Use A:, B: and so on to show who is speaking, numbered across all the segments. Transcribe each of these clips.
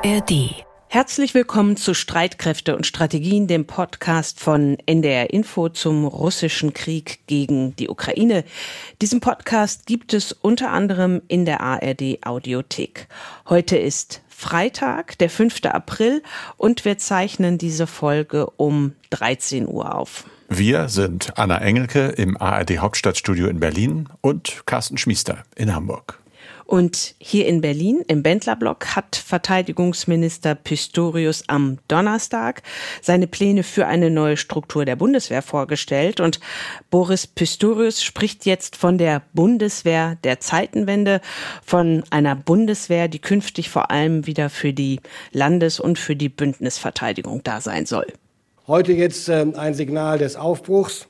A: ARD. Herzlich willkommen zu Streitkräfte und Strategien, dem Podcast von NDR Info zum russischen Krieg gegen die Ukraine. Diesen Podcast gibt es unter anderem in der ARD Audiothek. Heute ist Freitag, der 5. April, und wir zeichnen diese Folge um 13 Uhr auf.
B: Wir sind Anna Engelke im ARD Hauptstadtstudio in Berlin und Carsten Schmiester in Hamburg.
A: Und hier in Berlin, im Bendlerblock, hat Verteidigungsminister Pistorius am Donnerstag seine Pläne für eine neue Struktur der Bundeswehr vorgestellt. Und Boris Pistorius spricht jetzt von der Bundeswehr der Zeitenwende, von einer Bundeswehr, die künftig vor allem wieder für die Landes- und für die Bündnisverteidigung da sein soll.
C: Heute jetzt ein Signal des Aufbruchs.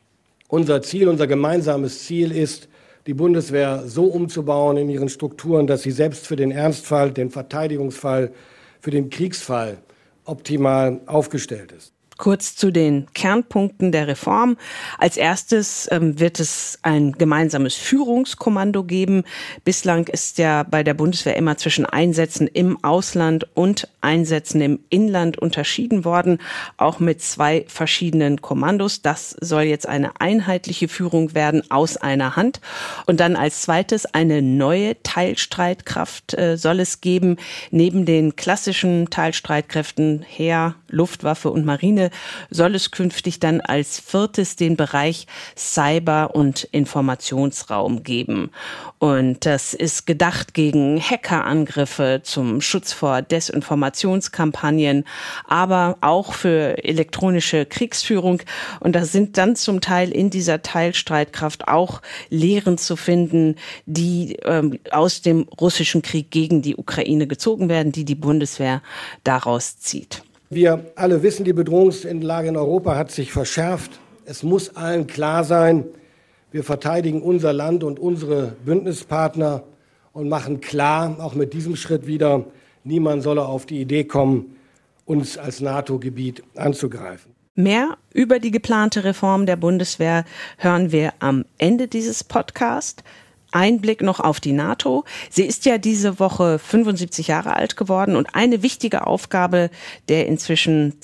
C: Unser gemeinsames Ziel ist, die Bundeswehr so umzubauen in ihren Strukturen, dass sie selbst für den Ernstfall, den Verteidigungsfall, für den Kriegsfall optimal aufgestellt ist.
A: Kurz zu den Kernpunkten der Reform. Als erstes wird es ein gemeinsames Führungskommando geben. Bislang ist ja bei der Bundeswehr immer zwischen Einsätzen im Ausland und Einsätzen im Inland unterschieden worden, auch mit 2 verschiedenen Kommandos. Das soll jetzt eine einheitliche Führung werden aus einer Hand. Und dann als zweites eine neue Teilstreitkraft soll es geben. Neben den klassischen Teilstreitkräften Heer, Luftwaffe und Marine soll es künftig dann als viertes den Bereich Cyber- und Informationsraum geben. Und das ist gedacht gegen Hackerangriffe, zum Schutz vor Desinformationskampagnen, aber auch für elektronische Kriegsführung. Und da sind dann zum Teil in dieser Teilstreitkraft auch Lehren zu finden, die aus dem russischen Krieg gegen die Ukraine gezogen werden, die die Bundeswehr daraus zieht.
C: Wir alle wissen, die Bedrohungslage in Europa hat sich verschärft. Es muss allen klar sein, wir verteidigen unser Land und unsere Bündnispartner und machen klar, auch mit diesem Schritt wieder, niemand solle auf die Idee kommen, uns als NATO-Gebiet anzugreifen.
A: Mehr über die geplante Reform der Bundeswehr hören wir am Ende dieses Podcasts. Ein Blick noch auf die NATO. Sie ist ja diese Woche 75 Jahre alt geworden und eine wichtige Aufgabe der inzwischen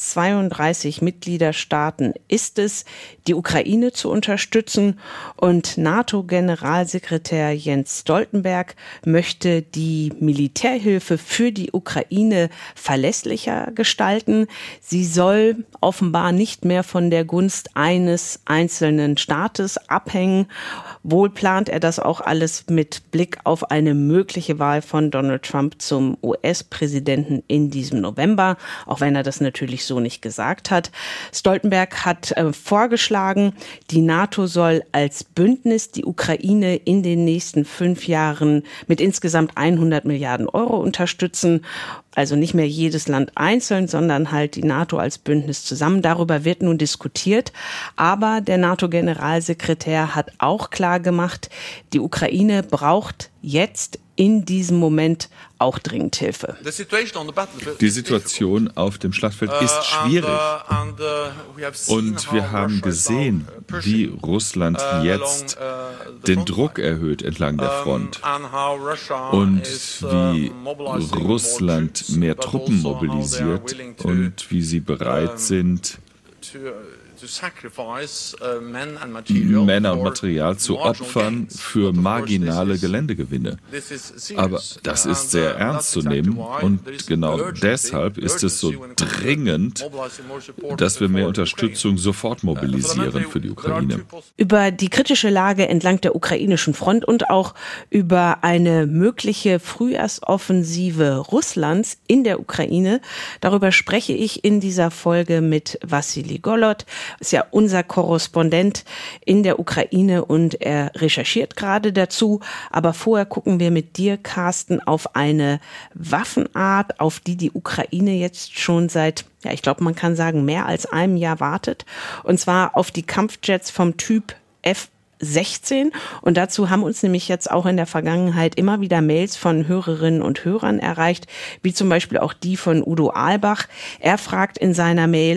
A: 32 Mitgliederstaaten ist es, die Ukraine zu unterstützen. Und NATO-Generalsekretär Jens Stoltenberg möchte die Militärhilfe für die Ukraine verlässlicher gestalten. Sie soll offenbar nicht mehr von der Gunst eines einzelnen Staates abhängen. Wohl plant er das auch alles mit Blick auf eine mögliche Wahl von Donald Trump zum US-Präsidenten in diesem November, auch wenn er das natürlich so nicht gesagt hat. Stoltenberg hat vorgeschlagen, die NATO soll als Bündnis die Ukraine in den nächsten 5 Jahren mit insgesamt 100 Milliarden Euro unterstützen. Also nicht mehr jedes Land einzeln, sondern halt die NATO als Bündnis zusammen. Darüber wird nun diskutiert. Aber der NATO-Generalsekretär hat auch klar gemacht, die Ukraine braucht jetzt in diesem Moment auch dringend Hilfe.
D: Die Situation auf dem Schlachtfeld ist schwierig. Und wir haben gesehen, wie Russland jetzt den Druck erhöht entlang der Front. Und wie Russland mehr Truppen mobilisiert und wie sie bereit sind, Männer und Material zu opfern für marginale Geländegewinne. Aber das ist sehr ernst zu nehmen und genau deshalb ist es so dringend, dass wir mehr Unterstützung sofort mobilisieren für die Ukraine.
A: Über die kritische Lage entlang der ukrainischen Front und auch über eine mögliche Frühjahrsoffensive Russlands in der Ukraine, darüber spreche ich in dieser Folge mit Wassili Golod. Ist ja unser Korrespondent in der Ukraine und er recherchiert gerade dazu. Aber vorher gucken wir mit dir, Carsten, auf eine Waffenart, auf die die Ukraine jetzt schon seit, ja, ich glaube, man kann sagen, mehr als einem Jahr wartet. Und zwar auf die Kampfjets vom Typ F-16. Und dazu haben uns nämlich jetzt auch in der Vergangenheit immer wieder Mails von Hörerinnen und Hörern erreicht, wie zum Beispiel auch die von Udo Ahlbach. Er fragt in seiner Mail: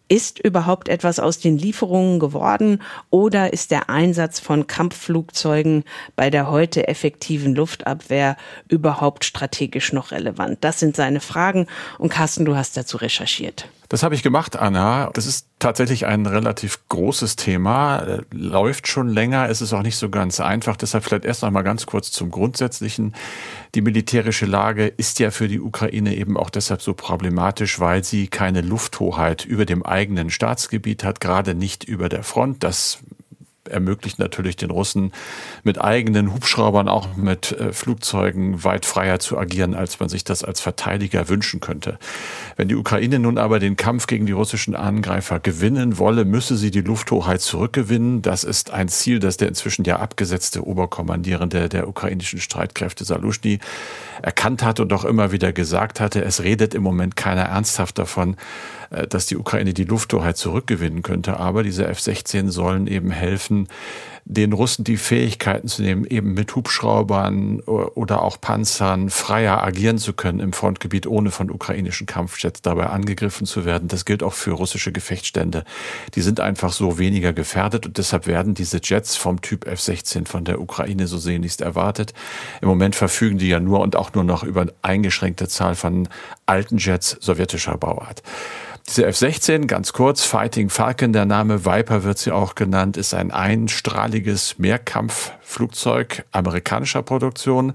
A: Ist überhaupt etwas aus den Lieferungen geworden oder ist der Einsatz von Kampfflugzeugen bei der heute effektiven Luftabwehr überhaupt strategisch noch relevant? Das sind seine Fragen und Carsten, du hast dazu recherchiert.
B: Das habe ich gemacht, Anna. Das ist tatsächlich ein relativ großes Thema, läuft schon länger, es ist auch nicht so ganz einfach. Deshalb vielleicht erst noch mal ganz kurz zum Grundsätzlichen. Die militärische Lage ist ja für die Ukraine eben auch deshalb so problematisch, weil sie keine Lufthoheit über dem eigenen Staatsgebiet hat, gerade nicht über der Front. Das ermöglicht natürlich den Russen mit eigenen Hubschraubern, auch mit Flugzeugen weit freier zu agieren, als man sich das als Verteidiger wünschen könnte. Wenn die Ukraine nun aber den Kampf gegen die russischen Angreifer gewinnen wolle, müsse sie die Lufthoheit zurückgewinnen. Das ist ein Ziel, das der inzwischen ja abgesetzte Oberkommandierende der ukrainischen Streitkräfte Saluschny erkannt hat und auch immer wieder gesagt hatte. Es redet im Moment keiner ernsthaft davon, dass die Ukraine die Lufthoheit zurückgewinnen könnte. Aber diese F-16 sollen eben helfen, den Russen die Fähigkeiten zu nehmen, eben mit Hubschraubern oder auch Panzern freier agieren zu können im Frontgebiet, ohne von ukrainischen Kampfjets dabei angegriffen zu werden. Das gilt auch für russische Gefechtsstände. Die sind einfach so weniger gefährdet und deshalb werden diese Jets vom Typ F-16 von der Ukraine so sehnlichst erwartet. Im Moment verfügen die ja nur und auch nur noch über eine eingeschränkte Zahl von alten Jets sowjetischer Bauart. Diese F-16, ganz kurz, Fighting Falcon, der Name Viper wird sie auch genannt, ist ein einstrahliges Mehrkampfflugzeug amerikanischer Produktion.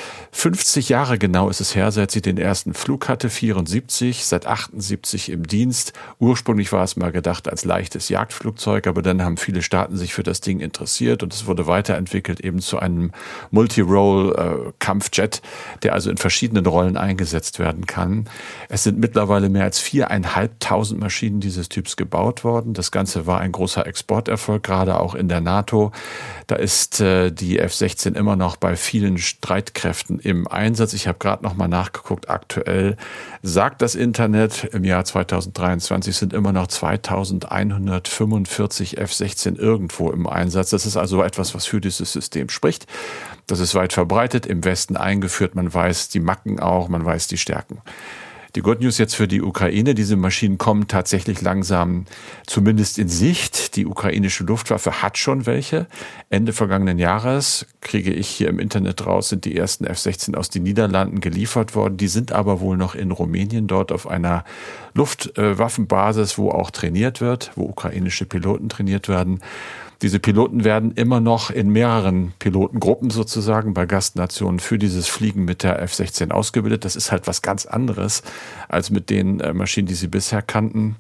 B: 50 Jahre genau ist es her, seit sie den ersten Flug hatte, 74, seit 78 im Dienst. Ursprünglich war es mal gedacht als leichtes Jagdflugzeug, aber dann haben viele Staaten sich für das Ding interessiert und es wurde weiterentwickelt eben zu einem Multi-Role-Kampfjet, der also in verschiedenen Rollen eingesetzt werden kann. Es sind mittlerweile mehr als 4.500 Maschinen dieses Typs gebaut worden. Das Ganze war ein großer Exporterfolg, gerade auch in der NATO. Da ist die F-16 immer noch bei vielen Streitkräften im Einsatz. Ich habe gerade noch mal nachgeguckt. Aktuell sagt das Internet, im Jahr 2023 sind immer noch 2145 F-16 irgendwo im Einsatz. Das ist also etwas, was für dieses System spricht. Das ist weit verbreitet, im Westen eingeführt. Man weiß die Macken auch, man weiß die Stärken. Die Good News jetzt für die Ukraine, diese Maschinen kommen tatsächlich langsam zumindest in Sicht. Die ukrainische Luftwaffe hat schon welche. Ende vergangenen Jahres, kriege ich hier im Internet raus, sind die ersten F-16 aus den Niederlanden geliefert worden. Die sind aber wohl noch in Rumänien, dort auf einer Luftwaffenbasis, wo auch trainiert wird, wo ukrainische Piloten trainiert werden. Diese Piloten werden immer noch in mehreren Pilotengruppen sozusagen bei Gastnationen für dieses Fliegen mit der F-16 ausgebildet. Das ist halt was ganz anderes als mit den Maschinen, die sie bisher kannten.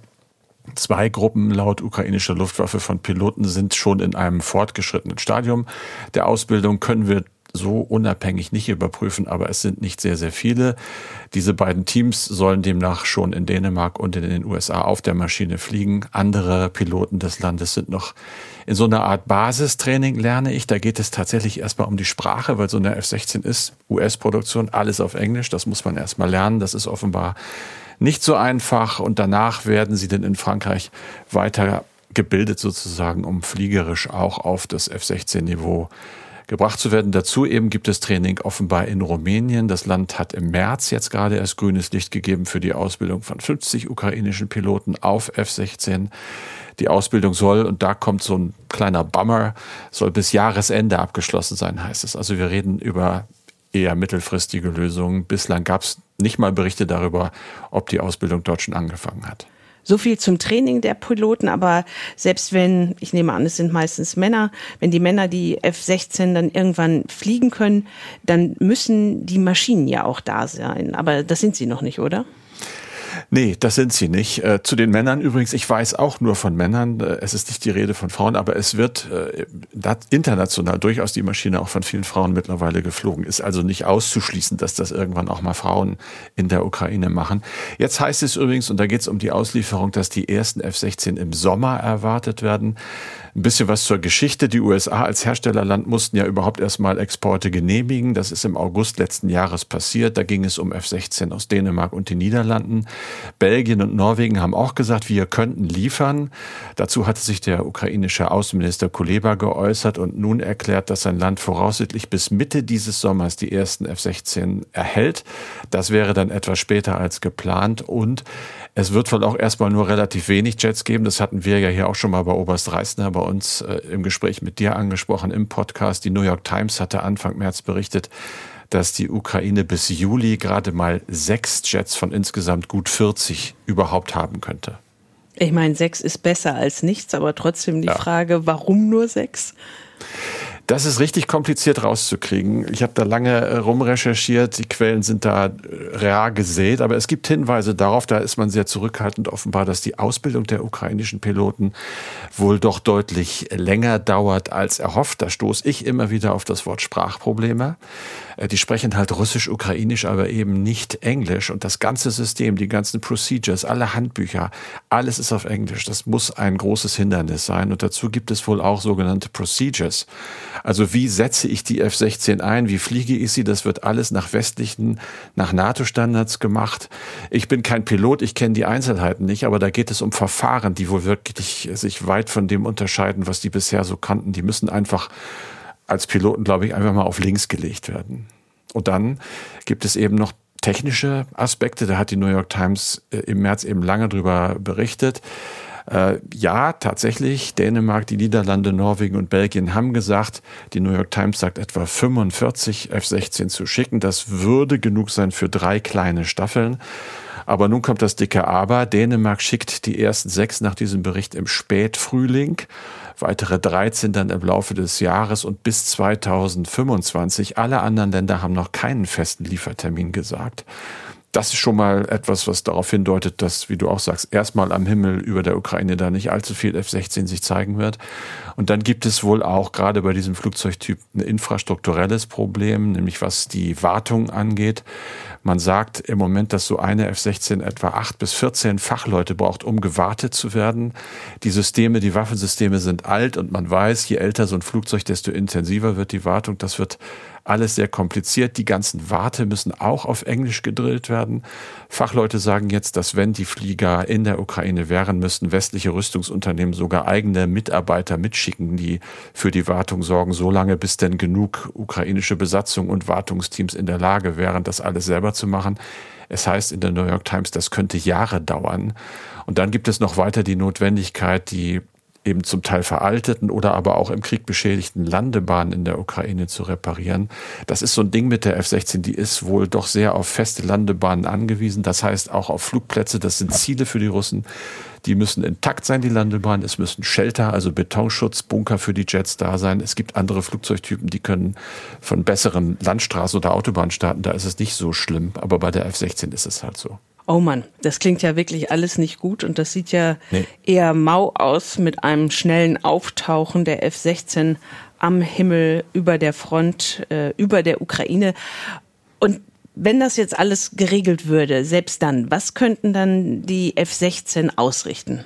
B: 2 Gruppen laut ukrainischer Luftwaffe von Piloten sind schon in einem fortgeschrittenen Stadium der Ausbildung, können wir so unabhängig nicht überprüfen, aber es sind nicht sehr, sehr viele. Diese beiden Teams sollen demnach schon in Dänemark und in den USA auf der Maschine fliegen. Andere Piloten des Landes sind noch in so einer Art Basistraining, lerne ich. Da geht es tatsächlich erstmal um die Sprache, weil so eine F-16 ist US-Produktion, alles auf Englisch. Das muss man erstmal lernen. Das ist offenbar nicht so einfach. Und danach werden sie dann in Frankreich weiter gebildet sozusagen, um fliegerisch auch auf das F-16-Niveau gebracht zu werden. Dazu eben gibt es Training offenbar in Rumänien. Das Land hat im März jetzt gerade erst grünes Licht gegeben für die Ausbildung von 50 ukrainischen Piloten auf F-16. Die Ausbildung soll, und da kommt so ein kleiner Bummer, soll bis Jahresende abgeschlossen sein, heißt es. Also wir reden über eher mittelfristige Lösungen. Bislang gab es nicht mal Berichte darüber, ob die Ausbildung dort schon angefangen hat.
A: So viel zum Training der Piloten, aber selbst wenn, ich nehme an, es sind meistens Männer, wenn die Männer die F-16 dann irgendwann fliegen können, dann müssen die Maschinen ja auch da sein. Aber das sind sie noch nicht, oder?
B: Nee, das sind sie nicht. Zu den Männern übrigens, ich weiß auch nur von Männern, es ist nicht die Rede von Frauen, aber es wird international durchaus die Maschine auch von vielen Frauen mittlerweile geflogen. Ist also nicht auszuschließen, dass das irgendwann auch mal Frauen in der Ukraine machen. Jetzt heißt es übrigens, und da geht es um die Auslieferung, dass die ersten F-16 im Sommer erwartet werden. Ein bisschen was zur Geschichte. Die USA als Herstellerland mussten ja überhaupt erstmal Exporte genehmigen. Das ist im August letzten Jahres passiert. Da ging es um F-16 aus Dänemark und den Niederlanden. Belgien und Norwegen haben auch gesagt, wir könnten liefern. Dazu hatte sich der ukrainische Außenminister Kuleba geäußert und nun erklärt, dass sein Land voraussichtlich bis Mitte dieses Sommers die ersten F-16 erhält. Das wäre dann etwas später als geplant und es wird wohl auch erstmal nur relativ wenig Jets geben. Das hatten wir ja hier auch schon mal bei Oberst Reisner bei uns im Gespräch mit dir angesprochen im Podcast. Die New York Times hatte Anfang März berichtet, dass die Ukraine bis Juli gerade mal 6 Jets von insgesamt gut 40 überhaupt haben könnte.
A: Ich meine, 6 ist besser als nichts, aber trotzdem die Frage, warum nur 6?
B: Das ist richtig kompliziert rauszukriegen. Ich habe da lange rumrecherchiert, die Quellen sind da rar gesät, aber es gibt Hinweise darauf, da ist man sehr zurückhaltend offenbar, dass die Ausbildung der ukrainischen Piloten wohl doch deutlich länger dauert als erhofft. Da stoße ich immer wieder auf das Wort Sprachprobleme. Die sprechen halt Russisch, Ukrainisch, aber eben nicht Englisch. Und das ganze System, die ganzen Procedures, alle Handbücher, alles ist auf Englisch. Das muss ein großes Hindernis sein. Und dazu gibt es wohl auch sogenannte Procedures. Also wie setze ich die F-16 ein? Wie fliege ich sie? Das wird alles nach westlichen, nach NATO-Standards gemacht. Ich bin kein Pilot, ich kenne die Einzelheiten nicht, aber da geht es um Verfahren, die wohl wirklich sich weit von dem unterscheiden, was die bisher so kannten. Die müssen einfach als Piloten, glaube ich, einfach mal auf links gelegt werden. Und dann gibt es eben noch technische Aspekte. Da hat die New York Times im März eben lange drüber berichtet. Ja, tatsächlich, Dänemark, die Niederlande, Norwegen und Belgien haben gesagt, die New York Times sagt, etwa 45 F-16 zu schicken. Das würde genug sein für 3 kleine Staffeln. Aber nun kommt das dicke Aber. Dänemark schickt die ersten 6 nach diesem Bericht im Spätfrühling. Weitere 13 dann im Laufe des Jahres und bis 2025. Alle anderen Länder haben noch keinen festen Liefertermin gesagt. Das ist schon mal etwas, was darauf hindeutet, dass, wie du auch sagst, erstmal am Himmel über der Ukraine da nicht allzu viel F-16 sich zeigen wird. Und dann gibt es wohl auch gerade bei diesem Flugzeugtyp ein infrastrukturelles Problem, nämlich was die Wartung angeht. Man sagt im Moment, dass so eine F-16 etwa 8 bis 14 Fachleute braucht, um gewartet zu werden. Die Systeme, die Waffensysteme sind alt und man weiß, je älter so ein Flugzeug, desto intensiver wird die Wartung. Das wird alles sehr kompliziert. Die ganzen Warte müssen auch auf Englisch gedrillt werden. Fachleute sagen jetzt, dass wenn die Flieger in der Ukraine wären, müssten westliche Rüstungsunternehmen sogar eigene Mitarbeiter mitschicken, die für die Wartung sorgen, solange bis denn genug ukrainische Besatzung und Wartungsteams in der Lage wären, das alles selber zu machen. Es heißt in der New York Times, das könnte Jahre dauern. Und dann gibt es noch weiter die Notwendigkeit, die eben zum Teil veralteten oder aber auch im Krieg beschädigten Landebahnen in der Ukraine zu reparieren. Das ist so ein Ding mit der F-16, die ist wohl doch sehr auf feste Landebahnen angewiesen. Das heißt auch auf Flugplätze, das sind Ziele für die Russen. Die müssen intakt sein, die Landebahnen. Es müssen Shelter, also Betonschutzbunker für die Jets da sein. Es gibt andere Flugzeugtypen, die können von besseren Landstraßen oder Autobahnen starten. Da ist es nicht so schlimm. Aber bei der F-16 ist es halt so.
A: Oh Mann, das klingt ja wirklich alles nicht gut und das sieht ja eher mau aus mit einem schnellen Auftauchen der F-16 am Himmel über der Front, über der Ukraine. Und wenn das jetzt alles geregelt würde, selbst dann, was könnten dann die F-16 ausrichten?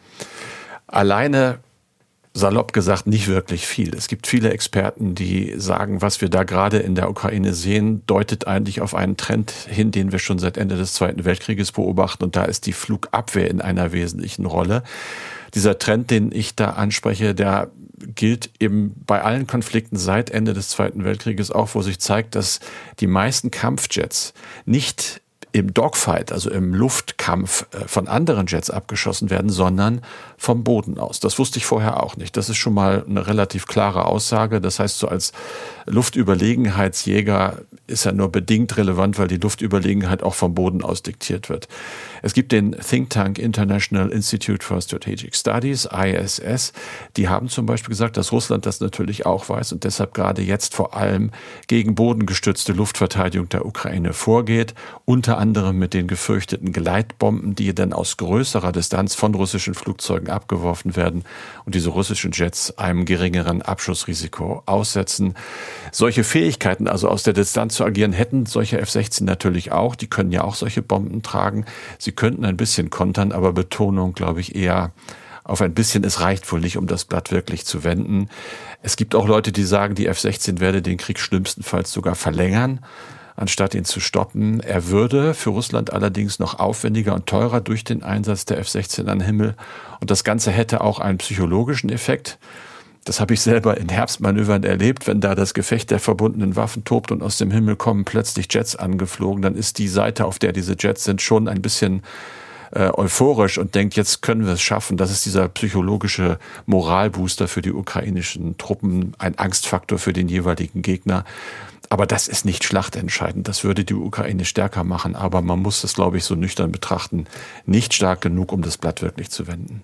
B: Alleine, salopp gesagt, nicht wirklich viel. Es gibt viele Experten, die sagen, was wir da gerade in der Ukraine sehen, deutet eigentlich auf einen Trend hin, den wir schon seit Ende des Zweiten Weltkrieges beobachten. Und da ist die Flugabwehr in einer wesentlichen Rolle. Dieser Trend, den ich da anspreche, der gilt eben bei allen Konflikten seit Ende des Zweiten Weltkrieges auch, wo sich zeigt, dass die meisten Kampfjets nicht im Dogfight, also im Luftkampf von anderen Jets abgeschossen werden, sondern vom Boden aus. Das wusste ich vorher auch nicht. Das ist schon mal eine relativ klare Aussage. Das heißt, so als Luftüberlegenheitsjäger ist er nur bedingt relevant, weil die Luftüberlegenheit auch vom Boden aus diktiert wird. Es gibt den Think Tank International Institute for Strategic Studies, ISS. Die haben zum Beispiel gesagt, dass Russland das natürlich auch weiß und deshalb gerade jetzt vor allem gegen bodengestützte Luftverteidigung der Ukraine vorgeht, unter anderem mit den gefürchteten Gleitbomben, die dann aus größerer Distanz von russischen Flugzeugen abgeworfen werden und diese russischen Jets einem geringeren Abschussrisiko aussetzen. Solche Fähigkeiten, also aus der Distanz zu agieren, hätten solche F-16 natürlich auch. Die können ja auch solche Bomben tragen. Sie könnten ein bisschen kontern, aber Betonung, glaube ich, eher auf ein bisschen. Es reicht wohl nicht, um das Blatt wirklich zu wenden. Es gibt auch Leute, die sagen, die F-16 werde den Krieg schlimmstenfalls sogar verlängern. anstatt ihn zu stoppen. Er würde für Russland allerdings noch aufwendiger und teurer durch den Einsatz der F-16 an den Himmel. Und das Ganze hätte auch einen psychologischen Effekt. Das habe ich selber in Herbstmanövern erlebt. Wenn da das Gefecht der verbundenen Waffen tobt und aus dem Himmel kommen plötzlich Jets angeflogen, dann ist die Seite, auf der diese Jets sind, schon ein bisschen euphorisch und denkt, jetzt können wir es schaffen. Das ist dieser psychologische Moralbooster für die ukrainischen Truppen, ein Angstfaktor für den jeweiligen Gegner. Aber das ist nicht schlachtentscheidend. Das würde die Ukraine stärker machen. Aber man muss das, glaube ich, so nüchtern betrachten. Nicht stark genug, um das Blatt wirklich zu wenden.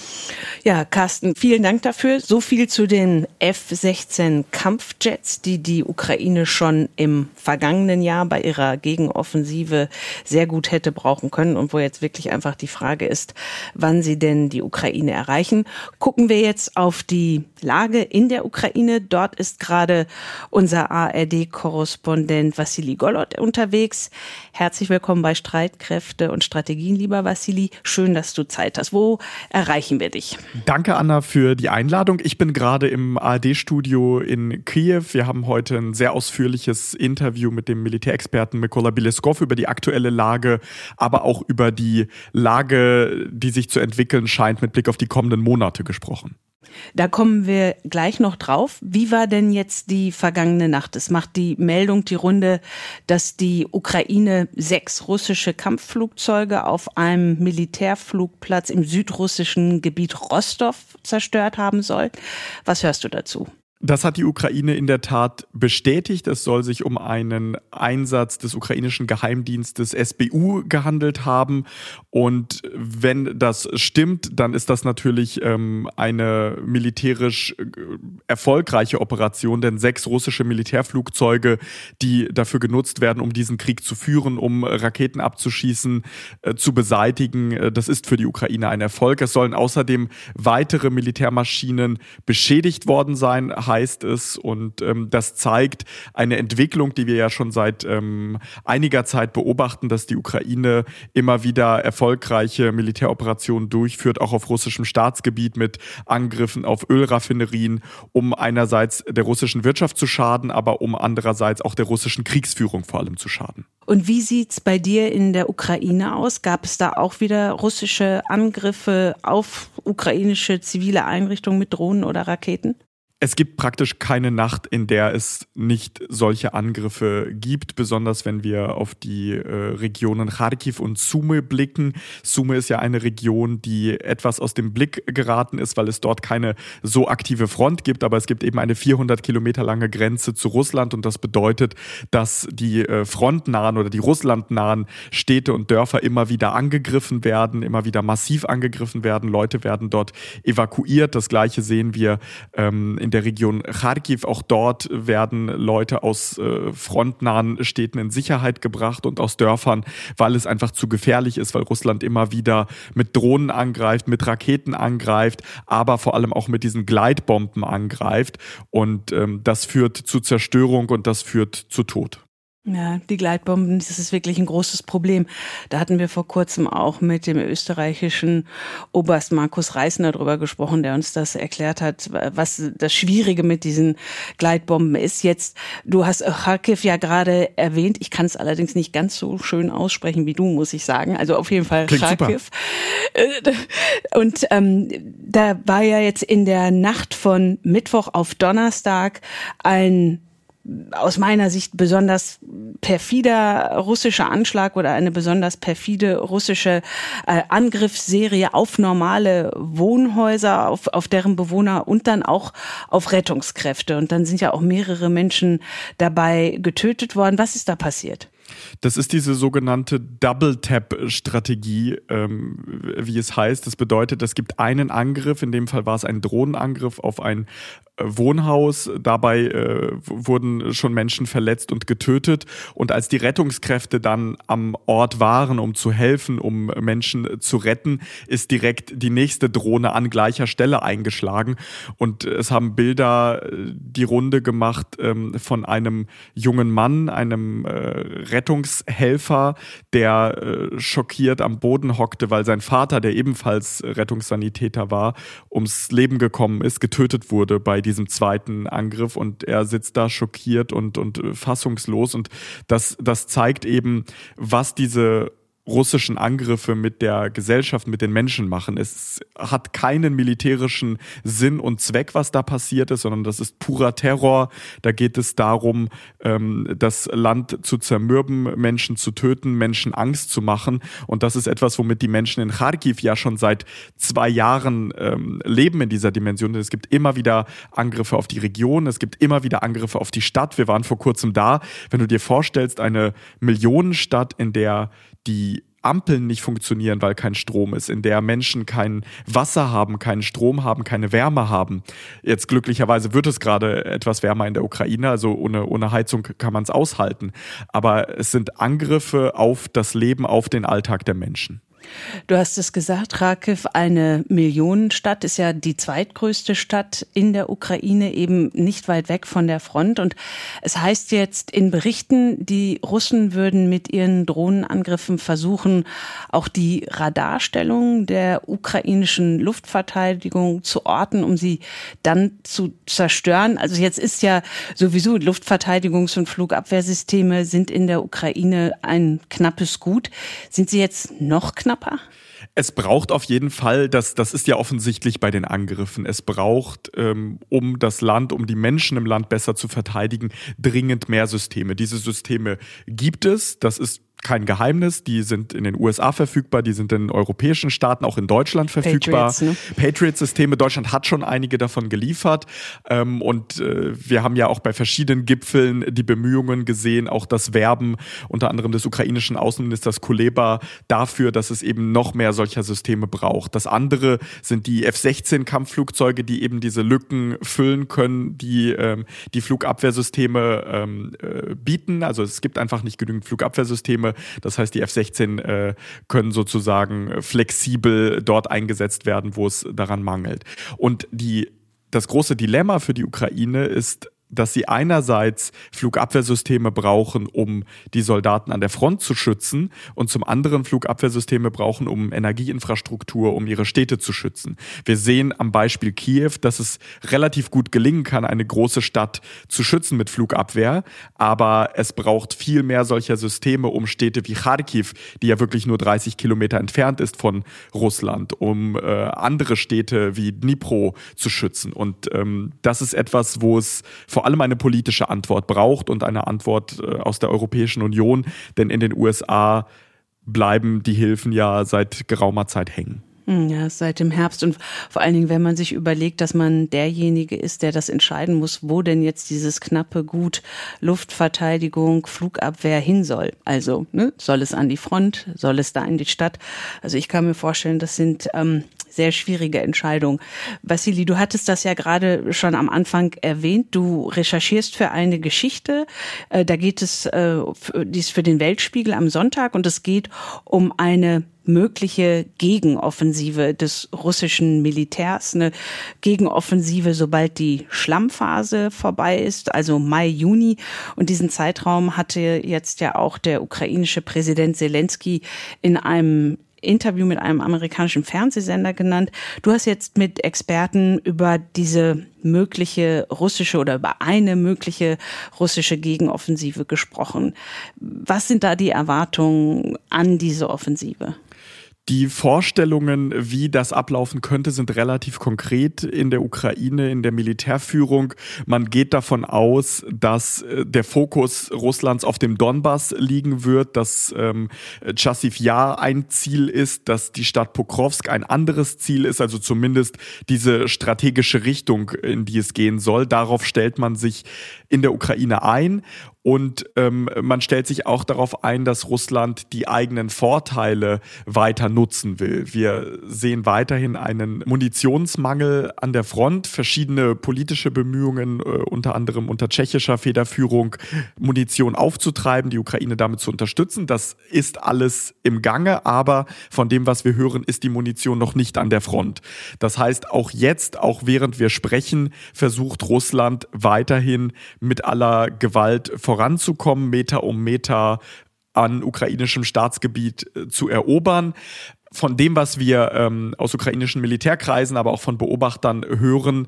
A: Ja, Carsten, vielen Dank dafür. So viel zu den F-16 Kampfjets, die die Ukraine schon im vergangenen Jahr bei ihrer Gegenoffensive sehr gut hätte brauchen können und wo jetzt wirklich einfach die Frage ist, wann sie denn die Ukraine erreichen. Gucken wir jetzt auf die Lage in der Ukraine. Dort ist gerade unser ARD-Korrespondent Wassili Golod unterwegs. Herzlich willkommen bei Streitkräfte und Strategien, lieber Wassili. Schön, dass du Zeit hast. Wo erreichen wir dich?
E: Danke, Anna, für die Einladung. Ich bin gerade im ARD-Studio in Kiew. Wir haben heute ein sehr ausführliches Interview mit dem Militärexperten Mykola Beleskov über die aktuelle Lage, aber auch über die Lage, die sich zu entwickeln scheint, mit Blick auf die kommenden Monate gesprochen.
A: Da kommen wir gleich noch drauf. Wie war denn jetzt die vergangene Nacht? Es macht die Meldung die Runde, dass die Ukraine 6 russische Kampfflugzeuge auf einem Militärflugplatz im südrussischen Gebiet Rostov zerstört haben soll. Was hörst du dazu?
E: Das hat die Ukraine in der Tat bestätigt. Es soll sich um einen Einsatz des ukrainischen Geheimdienstes SBU gehandelt haben. Und wenn das stimmt, dann ist das natürlich eine militärisch erfolgreiche Operation, denn 6 russische Militärflugzeuge, die dafür genutzt werden, um diesen Krieg zu führen, um Raketen abzuschießen, zu beseitigen, das ist für die Ukraine ein Erfolg. Es sollen außerdem weitere Militärmaschinen beschädigt worden sein, heißt es, und das zeigt eine Entwicklung, die wir ja schon seit einiger Zeit beobachten, dass die Ukraine immer wieder erfolgreiche Militäroperationen durchführt, auch auf russischem Staatsgebiet mit Angriffen auf Ölraffinerien, um einerseits der russischen Wirtschaft zu schaden, aber um andererseits auch der russischen Kriegsführung vor allem zu schaden.
A: Und wie sieht's bei dir in der Ukraine aus? Gab es da auch wieder russische Angriffe auf ukrainische zivile Einrichtungen mit Drohnen oder Raketen?
E: Es gibt praktisch keine Nacht, in der es nicht solche Angriffe gibt, besonders wenn wir auf die Regionen Charkiw und Sumy blicken. Sumy ist ja eine Region, die etwas aus dem Blick geraten ist, weil es dort keine so aktive Front gibt, aber es gibt eben eine 400 Kilometer lange Grenze zu Russland und das bedeutet, dass die frontnahen oder die russlandnahen Städte und Dörfer immer wieder angegriffen werden, immer wieder massiv angegriffen werden. Leute werden dort evakuiert. Das Gleiche sehen wir in der Region Charkiw. Auch dort werden Leute aus frontnahen Städten in Sicherheit gebracht und aus Dörfern, weil es einfach zu gefährlich ist, weil Russland immer wieder mit Drohnen angreift, mit Raketen angreift, aber vor allem auch mit diesen Gleitbomben angreift. Und das führt zu Zerstörung und das führt zu Tod.
A: Ja, die Gleitbomben, das ist wirklich ein großes Problem. Da hatten wir vor kurzem auch mit dem österreichischen Oberst Markus Reisner drüber gesprochen, der uns das erklärt hat, was das Schwierige mit diesen Gleitbomben ist. Jetzt, du hast Charkiw ja gerade erwähnt. Ich kann es allerdings nicht ganz so schön aussprechen wie du, muss ich sagen. Also auf jeden Fall Charkiw. Und da war ja jetzt in der Nacht von Mittwoch auf Donnerstag ein aus meiner Sicht besonders perfider russischer Anschlag oder eine besonders perfide russische Angriffsserie auf normale Wohnhäuser, auf deren Bewohner und dann auch auf Rettungskräfte. Und dann sind ja auch mehrere Menschen dabei getötet worden. Was ist da passiert?
E: Das ist diese sogenannte Double-Tap-Strategie, wie es heißt. Das bedeutet, es gibt einen Angriff, in dem Fall war es ein Drohnenangriff auf ein Wohnhaus. Dabei wurden schon Menschen verletzt und getötet. Und als die Rettungskräfte dann am Ort waren, um zu helfen, um Menschen zu retten, ist direkt die nächste Drohne an gleicher Stelle eingeschlagen. Und es haben Bilder die Runde gemacht von einem jungen Mann, einem Rettungshelfer, der schockiert am Boden hockte, weil sein Vater, der ebenfalls Rettungssanitäter war, ums Leben gekommen ist, getötet wurde bei diesem zweiten Angriff und er sitzt da schockiert und fassungslos und das zeigt eben, was diese russischen Angriffe mit der Gesellschaft, mit den Menschen machen. Es hat keinen militärischen Sinn und Zweck, was da passiert ist, sondern das ist purer Terror. Da geht es darum, das Land zu zermürben, Menschen zu töten, Menschen Angst zu machen. Und das ist etwas, womit die Menschen in Charkiw ja schon seit 2 Jahren leben in dieser Dimension. Es gibt immer wieder Angriffe auf die Region, es gibt immer wieder Angriffe auf die Stadt. Wir waren vor kurzem da. Wenn du dir vorstellst, eine Millionenstadt, in der die Ampeln nicht funktionieren, weil kein Strom ist, in der Menschen kein Wasser haben, keinen Strom haben, keine Wärme haben. Jetzt glücklicherweise wird es gerade etwas wärmer in der Ukraine, also ohne Heizung kann man es aushalten. Aber es sind Angriffe auf das Leben, auf den Alltag der Menschen.
A: Du hast es gesagt, Charkiw, eine Millionenstadt, ist ja die zweitgrößte Stadt in der Ukraine, eben nicht weit weg von der Front. Und es heißt jetzt in Berichten, die Russen würden mit ihren Drohnenangriffen versuchen, auch die Radarstellung der ukrainischen Luftverteidigung zu orten, um sie dann zu zerstören. Also jetzt ist ja sowieso Luftverteidigungs- und Flugabwehrsysteme sind in der Ukraine ein knappes Gut. Sind sie jetzt noch knapper?
E: Es braucht auf jeden Fall, das ist ja offensichtlich bei den Angriffen, es braucht, um das Land, um die Menschen im Land besser zu verteidigen, dringend mehr Systeme. Diese Systeme gibt es, das ist kein Geheimnis, die sind in den USA verfügbar, die sind in europäischen Staaten, auch in Deutschland verfügbar.
A: Patriots, ne?
E: Patriot-Systeme, Deutschland hat schon einige davon geliefert und wir haben ja auch bei verschiedenen Gipfeln die Bemühungen gesehen, auch das Werben unter anderem des ukrainischen Außenministers Kuleba dafür, dass es eben noch mehr solcher Systeme braucht. Das andere sind die F-16-Kampfflugzeuge, die eben diese Lücken füllen können, die die Flugabwehrsysteme bieten. Also es gibt einfach nicht genügend Flugabwehrsysteme. Das heißt, die F-16 können sozusagen flexibel dort eingesetzt werden, wo es daran mangelt. Und das große Dilemma für die Ukraine ist, dass sie einerseits Flugabwehrsysteme brauchen, um die Soldaten an der Front zu schützen und zum anderen Flugabwehrsysteme brauchen, um Energieinfrastruktur, um ihre Städte zu schützen. Wir sehen am Beispiel Kiew, dass es relativ gut gelingen kann, eine große Stadt zu schützen mit Flugabwehr, aber es braucht viel mehr solcher Systeme, um Städte wie Charkiw, die ja wirklich nur 30 Kilometer entfernt ist von Russland, um andere Städte wie Dnipro zu schützen. Und das ist etwas, wo es vor allem eine politische Antwort braucht und eine Antwort aus der Europäischen Union, denn in den USA bleiben die Hilfen ja seit geraumer Zeit hängen.
A: Ja, seit dem Herbst und vor allen Dingen, wenn man sich überlegt, dass man derjenige ist, der das entscheiden muss, wo denn jetzt dieses knappe Gut Luftverteidigung, Flugabwehr hin soll. Also soll es an die Front, soll es da in die Stadt? Also ich kann mir vorstellen, das sind sehr schwierige Entscheidung. Vassili, du hattest das ja gerade schon am Anfang erwähnt. Du recherchierst für eine Geschichte. Da geht es, die ist für den Weltspiegel am Sonntag und es geht um eine mögliche Gegenoffensive des russischen Militärs, eine Gegenoffensive, sobald die Schlammphase vorbei ist, also Mai, Juni. Und diesen Zeitraum hatte jetzt ja auch der ukrainische Präsident Zelensky in einem Interview mit einem amerikanischen Fernsehsender genannt. Du hast jetzt mit Experten über diese mögliche russische oder über eine mögliche russische Gegenoffensive gesprochen. Was sind da die Erwartungen an diese Offensive?
E: Die Vorstellungen, wie das ablaufen könnte, sind relativ konkret in der Ukraine, in der Militärführung. Man geht davon aus, dass der Fokus Russlands auf dem Donbass liegen wird, dass Chassiv Yar ein Ziel ist, dass die Stadt Pokrovsk ein anderes Ziel ist, also zumindest diese strategische Richtung, in die es gehen soll. Darauf stellt man sich in der Ukraine ein. Und man stellt sich auch darauf ein, dass Russland die eigenen Vorteile weiter nutzen will. Wir sehen weiterhin einen Munitionsmangel an der Front, verschiedene politische Bemühungen, unter anderem unter tschechischer Federführung, Munition aufzutreiben, die Ukraine damit zu unterstützen. Das ist alles im Gange, aber von dem, was wir hören, ist die Munition noch nicht an der Front. Das heißt, auch jetzt, auch während wir sprechen, versucht Russland weiterhin mit aller Gewalt voranzukommen, Meter um Meter an ukrainischem Staatsgebiet zu erobern. Von dem, was wir aus ukrainischen Militärkreisen, aber auch von Beobachtern hören,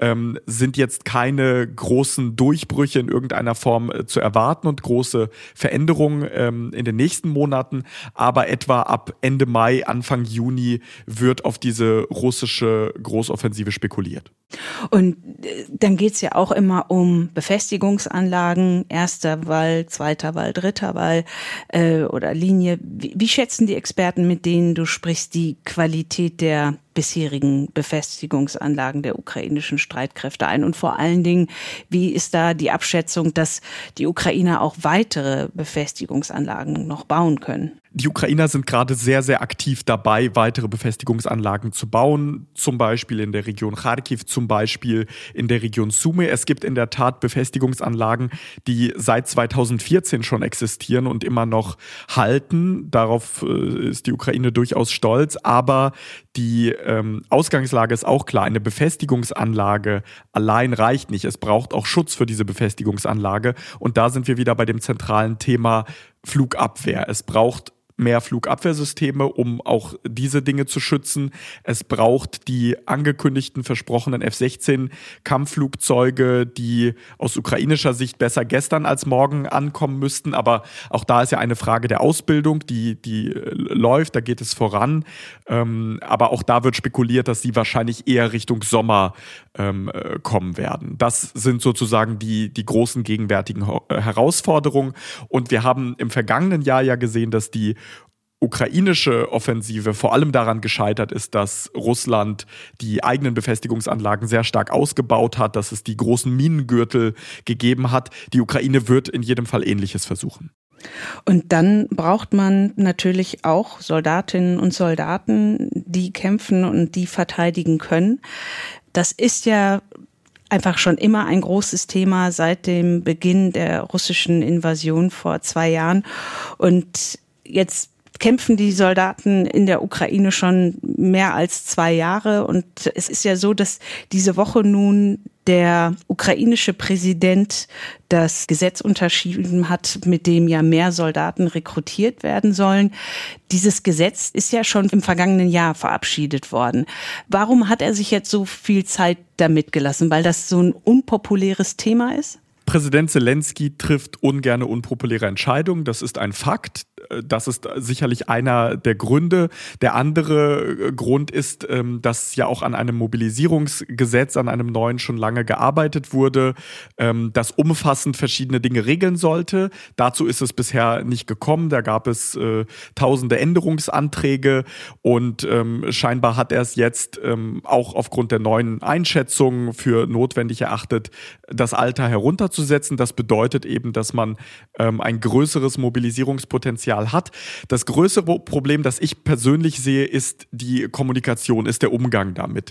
E: sind jetzt keine großen Durchbrüche in irgendeiner Form zu erwarten und große Veränderungen in den nächsten Monaten. Aber etwa ab Ende Mai, Anfang Juni wird auf diese russische Großoffensive spekuliert.
A: Und dann geht's ja auch immer um Befestigungsanlagen, erster Wall, zweiter Wall, dritter Wall oder Linie. Wie schätzen die Experten, mit denen du sprichst, die Qualität der bisherigen Befestigungsanlagen der ukrainischen Streitkräfte ein? Und vor allen Dingen, wie ist da die Abschätzung, dass die Ukrainer auch weitere Befestigungsanlagen noch bauen können?
E: Die Ukrainer sind gerade sehr, sehr aktiv dabei, weitere Befestigungsanlagen zu bauen, zum Beispiel in der Region Kharkiv, zum Beispiel in der Region Sumy. Es gibt in der Tat Befestigungsanlagen, die seit 2014 schon existieren und immer noch halten. Darauf ist die Ukraine durchaus stolz, aber die Ausgangslage ist auch klar. Eine Befestigungsanlage allein reicht nicht. Es braucht auch Schutz für diese Befestigungsanlage. Und da sind wir wieder bei dem zentralen Thema Flugabwehr. Es braucht mehr Flugabwehrsysteme, um auch diese Dinge zu schützen. Es braucht die angekündigten, versprochenen F-16-Kampfflugzeuge, die aus ukrainischer Sicht besser gestern als morgen ankommen müssten. Aber auch da ist ja eine Frage der Ausbildung, die läuft, da geht es voran. Aber auch da wird spekuliert, dass sie wahrscheinlich eher Richtung Sommer kommen werden. Das sind sozusagen die großen gegenwärtigen Herausforderungen. Und wir haben im vergangenen Jahr ja gesehen, dass die ukrainische Offensive vor allem daran gescheitert ist, dass Russland die eigenen Befestigungsanlagen sehr stark ausgebaut hat, dass es die großen Minengürtel gegeben hat. Die Ukraine wird in jedem Fall Ähnliches versuchen.
A: Und dann braucht man natürlich auch Soldatinnen und Soldaten, die kämpfen und die verteidigen können. Das ist ja einfach schon immer ein großes Thema seit dem Beginn der russischen Invasion vor 2 Jahren. Und jetzt kämpfen die Soldaten in der Ukraine schon mehr als 2 Jahre. Und es ist ja so, dass diese Woche nun der ukrainische Präsident das Gesetz unterschrieben hat, mit dem ja mehr Soldaten rekrutiert werden sollen. Dieses Gesetz ist ja schon im vergangenen Jahr verabschiedet worden. Warum hat er sich jetzt so viel Zeit damit gelassen? Weil das so ein unpopuläres Thema ist?
E: Präsident Zelensky trifft ungerne unpopuläre Entscheidungen. Das ist ein Fakt. Das ist sicherlich einer der Gründe. Der andere Grund ist, dass ja auch an einem Mobilisierungsgesetz, an einem neuen schon lange gearbeitet wurde, das umfassend verschiedene Dinge regeln sollte. Dazu ist es bisher nicht gekommen. Da gab es tausende Änderungsanträge und scheinbar hat er es jetzt auch aufgrund der neuen Einschätzungen für notwendig erachtet, das Alter herunterzusetzen. Das bedeutet eben, dass man ein größeres Mobilisierungspotenzial hat. Das größere Problem, das ich persönlich sehe, ist die Kommunikation, ist der Umgang damit.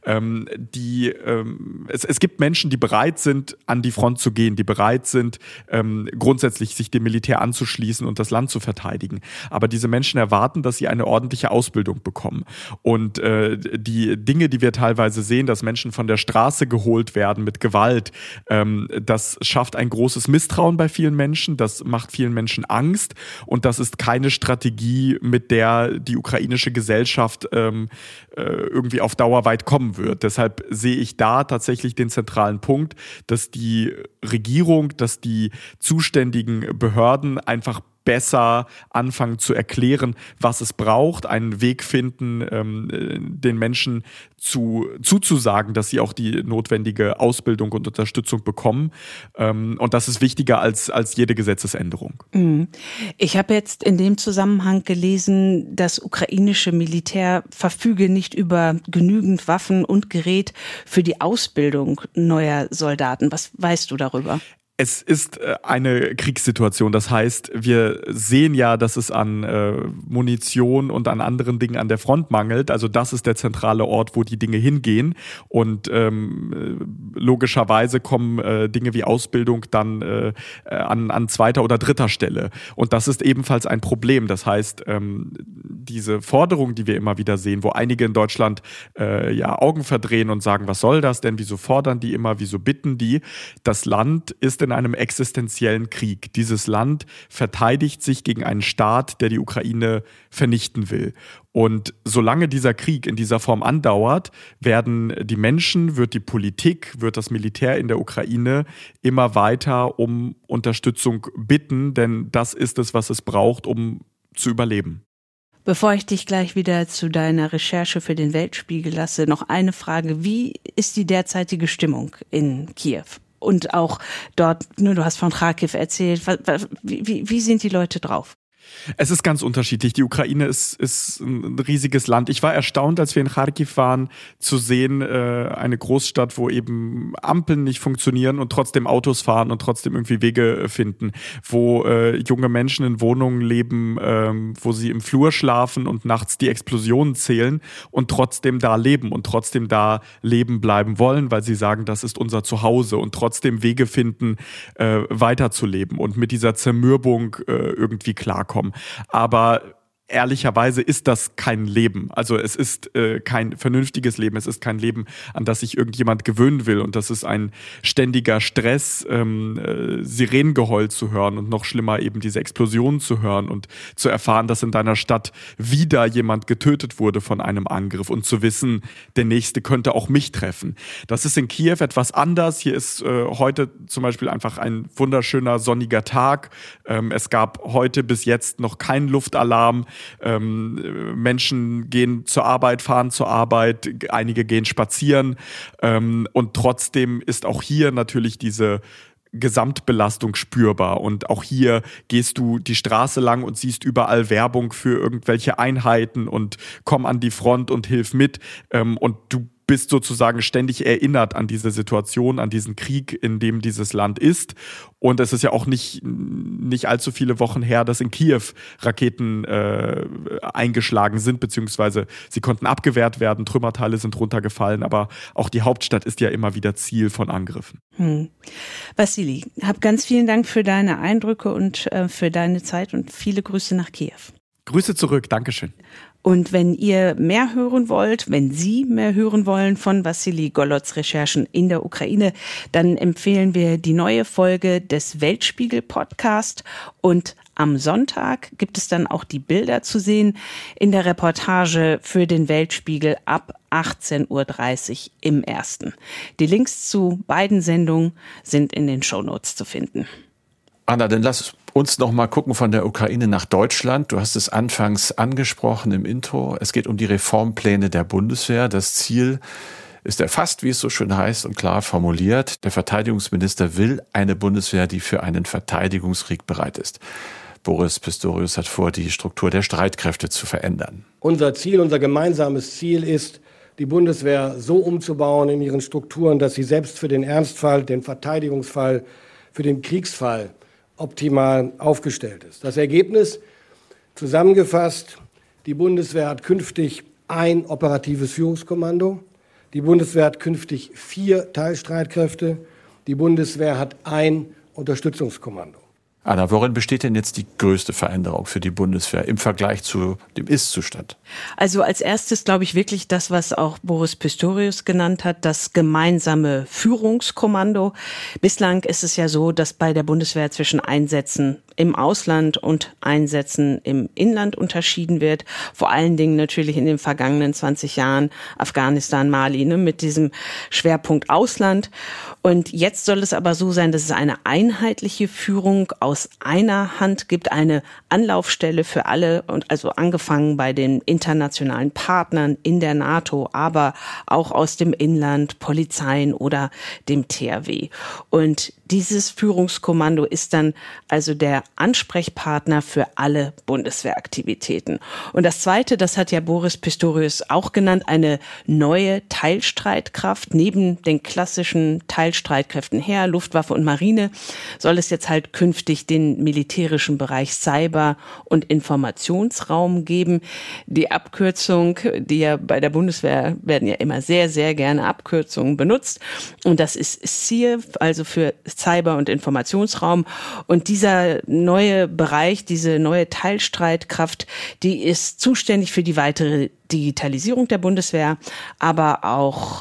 E: Es gibt Menschen, die bereit sind, an die Front zu gehen, die bereit sind, grundsätzlich sich dem Militär anzuschließen und das Land zu verteidigen. Aber diese Menschen erwarten, dass sie eine ordentliche Ausbildung bekommen. Und die Dinge, die wir teilweise sehen, dass Menschen von der Straße geholt werden mit Gewalt, das schafft ein großes Misstrauen bei vielen Menschen, das macht vielen Menschen Angst und das ist keine Strategie, mit der die ukrainische Gesellschaft irgendwie auf Dauer weit kommen wird. Deshalb sehe ich da tatsächlich den zentralen Punkt, dass die Regierung, dass die zuständigen Behörden einfach besser anfangen zu erklären, was es braucht, einen Weg finden, den Menschen zuzusagen, dass sie auch die notwendige Ausbildung und Unterstützung bekommen. Und das ist wichtiger als jede Gesetzesänderung.
A: Ich habe jetzt in dem Zusammenhang gelesen, das ukrainische Militär verfüge nicht über genügend Waffen und Gerät für die Ausbildung neuer Soldaten. Was weißt du darüber?
E: Es ist eine Kriegssituation. Das heißt, wir sehen ja, dass es an Munition und an anderen Dingen an der Front mangelt. Also das ist der zentrale Ort, wo die Dinge hingehen. Und logischerweise kommen Dinge wie Ausbildung dann an zweiter oder dritter Stelle. Und das ist ebenfalls ein Problem. Das heißt, diese Forderung, die wir immer wieder sehen, wo einige in Deutschland Augen verdrehen und sagen, was soll das denn? Wieso fordern die immer? Wieso bitten die? Das Land ist in einem existenziellen Krieg. Dieses Land verteidigt sich gegen einen Staat, der die Ukraine vernichten will. Und solange dieser Krieg in dieser Form andauert, werden die Menschen, wird die Politik, wird das Militär in der Ukraine immer weiter um Unterstützung bitten, denn das ist es, was es braucht, um zu überleben.
A: Bevor ich dich gleich wieder zu deiner Recherche für den Weltspiegel lasse, noch eine Frage. Wie ist die derzeitige Stimmung in Kiew? Und auch dort, du hast von Charkiw erzählt, wie sind die Leute drauf?
E: Es ist ganz unterschiedlich. Die Ukraine ist ein riesiges Land. Ich war erstaunt, als wir in Charkiw waren, zu sehen, eine Großstadt, wo eben Ampeln nicht funktionieren und trotzdem Autos fahren und trotzdem irgendwie Wege finden, wo junge Menschen in Wohnungen leben, wo sie im Flur schlafen und nachts die Explosionen zählen und trotzdem da leben und trotzdem da leben bleiben wollen, weil sie sagen, das ist unser Zuhause und trotzdem Wege finden, weiterzuleben und mit dieser Zermürbung irgendwie klarkommen. Aber ehrlicherweise ist das kein Leben. Also es ist kein vernünftiges Leben. Es ist kein Leben, an das sich irgendjemand gewöhnen will. Und das ist ein ständiger Stress, Sirenengeheul zu hören und noch schlimmer eben diese Explosionen zu hören und zu erfahren, dass in deiner Stadt wieder jemand getötet wurde von einem Angriff und zu wissen, der Nächste könnte auch mich treffen. Das ist in Kiew etwas anders. Hier ist heute zum Beispiel einfach ein wunderschöner sonniger Tag. Es gab heute bis jetzt noch keinen Luftalarm. Menschen gehen zur Arbeit, fahren zur Arbeit, einige gehen spazieren und trotzdem ist auch hier natürlich diese Gesamtbelastung spürbar und auch hier gehst du die Straße lang und siehst überall Werbung für irgendwelche Einheiten und komm an die Front und hilf mit und du bist sozusagen ständig erinnert an diese Situation, an diesen Krieg, in dem dieses Land ist. Und es ist ja auch nicht allzu viele Wochen her, dass in Kiew Raketen eingeschlagen sind, beziehungsweise sie konnten abgewehrt werden, Trümmerteile sind runtergefallen, aber auch die Hauptstadt ist ja immer wieder Ziel von Angriffen.
A: Vassili, hab ganz vielen Dank für deine Eindrücke und für deine Zeit und viele Grüße nach Kiew.
E: Grüße zurück, Dankeschön.
A: Und wenn ihr mehr hören wollt, wenn Sie mehr hören wollen von Vassili Gollods Recherchen in der Ukraine, dann empfehlen wir die neue Folge des Weltspiegel-Podcast. Und am Sonntag gibt es dann auch die Bilder zu sehen in der Reportage für den Weltspiegel ab 18.30 Uhr im Ersten. Die Links zu beiden Sendungen sind in den Shownotes zu finden.
B: Anna, dann lass uns noch mal gucken von der Ukraine nach Deutschland. Du hast es anfangs angesprochen im Intro. Es geht um die Reformpläne der Bundeswehr. Das Ziel ist erfasst, wie es so schön heißt und klar formuliert. Der Verteidigungsminister will eine Bundeswehr, die für einen Verteidigungskrieg bereit ist. Boris Pistorius hat vor, die Struktur der Streitkräfte zu verändern.
C: Unser gemeinsames Ziel ist, die Bundeswehr so umzubauen in ihren Strukturen, dass sie selbst für den Ernstfall, den Verteidigungsfall, für den Kriegsfall optimal aufgestellt ist. Das Ergebnis, zusammengefasst, die Bundeswehr hat künftig ein operatives Führungskommando, die Bundeswehr hat künftig 4 Teilstreitkräfte, die Bundeswehr hat ein Unterstützungskommando.
B: Anna, worin besteht denn jetzt die größte Veränderung für die Bundeswehr im Vergleich zu dem Ist-Zustand?
A: Also als erstes glaube ich wirklich das, was auch Boris Pistorius genannt hat, das gemeinsame Führungskommando. Bislang ist es ja so, dass bei der Bundeswehr zwischen Einsätzen im Ausland und Einsätzen im Inland unterschieden wird. Vor allen Dingen natürlich in den vergangenen 20 Jahren Afghanistan, Mali, mit diesem Schwerpunkt Ausland. Und jetzt soll es aber so sein, dass es eine einheitliche Führung aus einer Hand gibt, eine Anlaufstelle für alle, und also angefangen bei den internationalen Partnern in der NATO, aber auch aus dem Inland, Polizeien oder dem THW. Und dieses Führungskommando ist dann also der Ansprechpartner für alle Bundeswehraktivitäten. Und das Zweite, das hat ja Boris Pistorius auch genannt, eine neue Teilstreitkraft. Neben den klassischen Teilstreitkräften Heer, Luftwaffe und Marine soll es jetzt halt künftig den militärischen Bereich Cyber- und Informationsraum geben. Die Abkürzung, die ja bei der Bundeswehr werden ja immer sehr, sehr gerne Abkürzungen benutzt. Und das ist CIR, also für Cyber- und Informationsraum. Und dieser neue Bereich, diese neue Teilstreitkraft, die ist zuständig für die weitere Digitalisierung der Bundeswehr, aber auch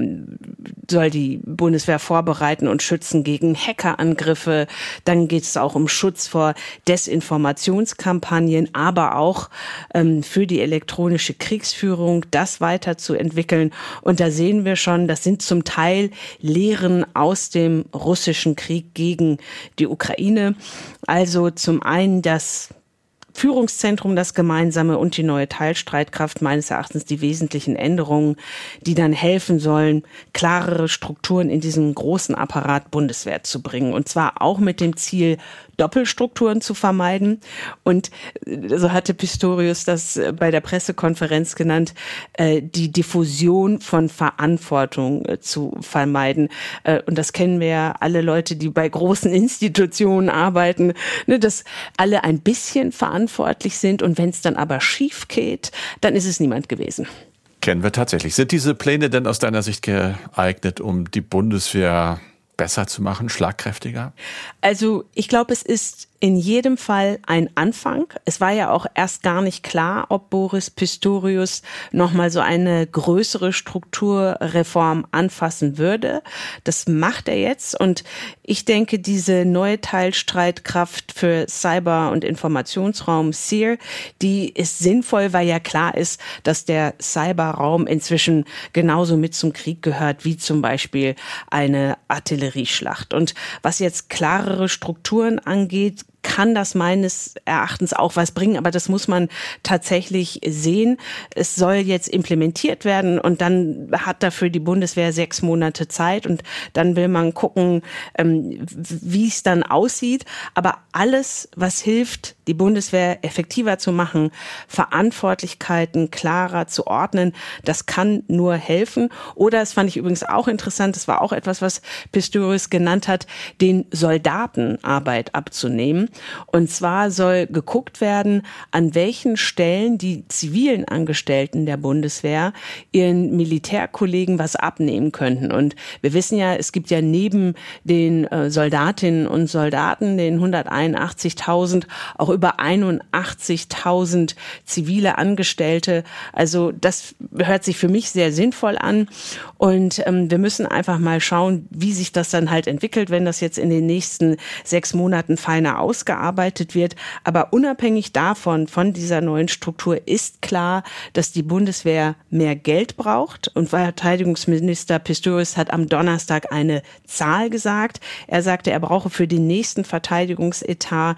A: soll die Bundeswehr vorbereiten und schützen gegen Hackerangriffe. Dann geht es auch um Schutz vor Desinformationskampagnen, aber auch für die elektronische Kriegsführung, das weiterzuentwickeln. Und da sehen wir schon, das sind zum Teil Lehren aus dem russischen Krieg gegen die Ukraine. Also zum einen das Führungszentrum, das Gemeinsame und die neue Teilstreitkraft, meines Erachtens die wesentlichen Änderungen, die dann helfen sollen, klarere Strukturen in diesen großen Apparat Bundeswehr zu bringen. Und zwar auch mit dem Ziel, Doppelstrukturen zu vermeiden. Und so hatte Pistorius das bei der Pressekonferenz genannt, die Diffusion von Verantwortung zu vermeiden. Und das kennen wir ja alle Leute, die bei großen Institutionen arbeiten, dass alle ein bisschen verantwortlich sind. Und wenn es dann aber schief geht, dann ist es niemand gewesen.
B: Kennen wir tatsächlich. Sind diese Pläne denn aus deiner Sicht geeignet, um die Bundeswehr besser zu machen, schlagkräftiger?
A: Also ich glaube, es ist in jedem Fall ein Anfang. Es war ja auch erst gar nicht klar, ob Boris Pistorius nochmal so eine größere Strukturreform anfassen würde. Das macht er jetzt und ich denke, diese neue Teilstreitkraft für Cyber- und Informationsraum SEER, die ist sinnvoll, weil ja klar ist, dass der Cyberraum inzwischen genauso mit zum Krieg gehört, wie zum Beispiel eine Artillerieschlacht. Und was jetzt klarere Strukturen angeht, kann das meines Erachtens auch was bringen, aber das muss man tatsächlich sehen. Es soll jetzt implementiert werden und dann hat dafür die Bundeswehr 6 Monate Zeit und dann will man gucken, wie es dann aussieht. Aber alles, was hilft, die Bundeswehr effektiver zu machen, Verantwortlichkeiten klarer zu ordnen, das kann nur helfen. Oder, das fand ich übrigens auch interessant, das war auch etwas, was Pistorius genannt hat, den Soldaten Arbeit abzunehmen. Und zwar soll geguckt werden, an welchen Stellen die zivilen Angestellten der Bundeswehr ihren Militärkollegen was abnehmen könnten. Und wir wissen ja, es gibt ja neben den Soldatinnen und Soldaten, den 181.000, auch über 81.000 zivile Angestellte. Also das hört sich für mich sehr sinnvoll an. Und wir müssen einfach mal schauen, wie sich das dann halt entwickelt, wenn das jetzt in den nächsten 6 Monaten feiner ausgearbeitet wird. Aber unabhängig davon, von dieser neuen Struktur, ist klar, dass die Bundeswehr mehr Geld braucht. Und Verteidigungsminister Pistorius hat am Donnerstag eine Zahl gesagt. Er sagte, er brauche für den nächsten Verteidigungsetat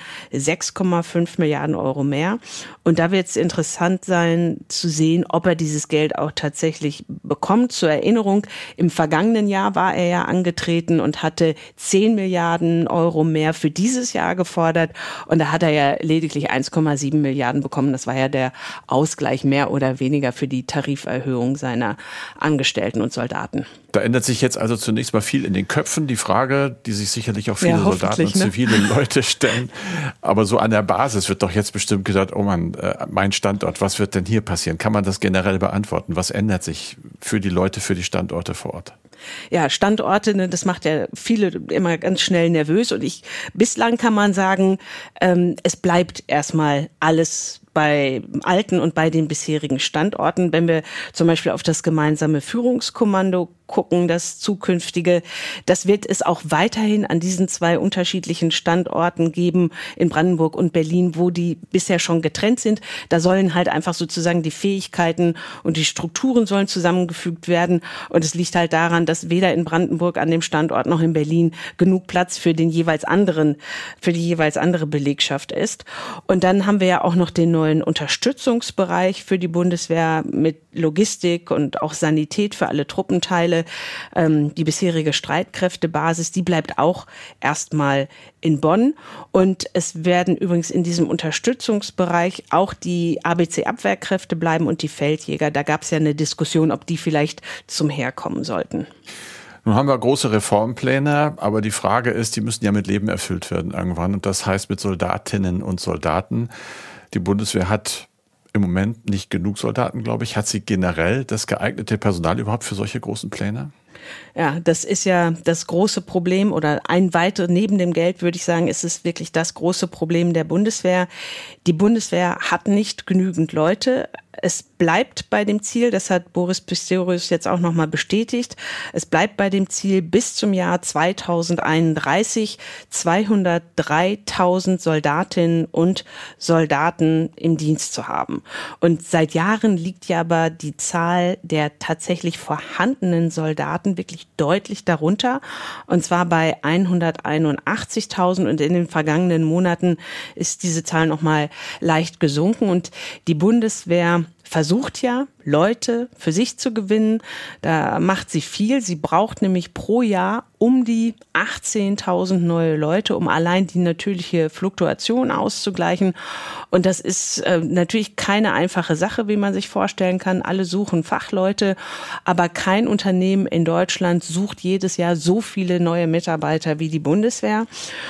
A: 6,5 Milliarden Euro mehr. Und da wird es interessant sein zu sehen, ob er dieses Geld auch tatsächlich bekommt. Zur Erinnerung, im vergangenen Jahr war er ja angetreten und hatte 10 Milliarden Euro mehr für dieses Jahr gefordert. Und da hat er ja lediglich 1,7 Milliarden bekommen. Das war ja der Ausgleich mehr oder weniger für die Tariferhöhung seiner Angestellten und Soldaten.
B: Da ändert sich jetzt also zunächst mal viel in den Köpfen. Die Frage, die sich sicherlich auch viele Soldaten und zivile Leute stellen. Aber so an der Basis wird doch jetzt bestimmt gedacht, oh Mann, mein Standort, was wird denn hier passieren? Kann man das generell beantworten? Was ändert sich für die Leute, für die Standorte vor Ort?
A: Ja, Standorte, das macht ja viele immer ganz schnell nervös. Und bislang kann man sagen, es bleibt erstmal alles bei alten und bei den bisherigen Standorten. Wenn wir zum Beispiel auf das gemeinsame Führungskommando gucken, das zukünftige, das wird es auch weiterhin an diesen 2 unterschiedlichen Standorten geben, in Brandenburg und Berlin, wo die bisher schon getrennt sind. Da sollen halt einfach sozusagen die Fähigkeiten und die Strukturen sollen zusammengefügt werden. Und es liegt halt daran, dass weder in Brandenburg an dem Standort noch in Berlin genug Platz für die jeweils andere Belegschaft ist. Und dann haben wir ja auch noch den neuen Unterstützungsbereich für die Bundeswehr mit Logistik und auch Sanität für alle Truppenteile. Die bisherige Streitkräftebasis, die bleibt auch erstmal in Bonn. Und es werden übrigens in diesem Unterstützungsbereich auch die ABC-Abwehrkräfte bleiben und die Feldjäger. Da gab es ja eine Diskussion, ob die vielleicht zum Heer kommen sollten.
B: Nun haben wir große Reformpläne, aber die Frage ist, die müssen ja mit Leben erfüllt werden irgendwann. Und das heißt mit Soldatinnen und Soldaten. Die Bundeswehr hat im Moment nicht genug Soldaten, glaube ich. Hat sie generell das geeignete Personal überhaupt für solche großen Pläne?
A: Ja, das ist ja das große Problem oder ein weiteres, neben dem Geld würde ich sagen, ist es wirklich das große Problem der Bundeswehr. Die Bundeswehr hat nicht genügend Leute. es bleibt bei dem Ziel, das hat Boris Pistorius jetzt auch nochmal bestätigt, es bleibt bei dem Ziel, bis zum Jahr 2031 203.000 Soldatinnen und Soldaten im Dienst zu haben. Und seit Jahren liegt ja aber die Zahl der tatsächlich vorhandenen Soldaten wirklich deutlich darunter, und zwar bei 181.000, und in den vergangenen Monaten ist diese Zahl nochmal leicht gesunken, und die Bundeswehr versucht ja, Leute für sich zu gewinnen. Da macht sie viel. Sie braucht nämlich pro Jahr um die 18.000 neue Leute, um allein die natürliche Fluktuation auszugleichen. Und das ist natürlich keine einfache Sache, wie man sich vorstellen kann. Alle suchen Fachleute, aber kein Unternehmen in Deutschland sucht jedes Jahr so viele neue Mitarbeiter wie die Bundeswehr.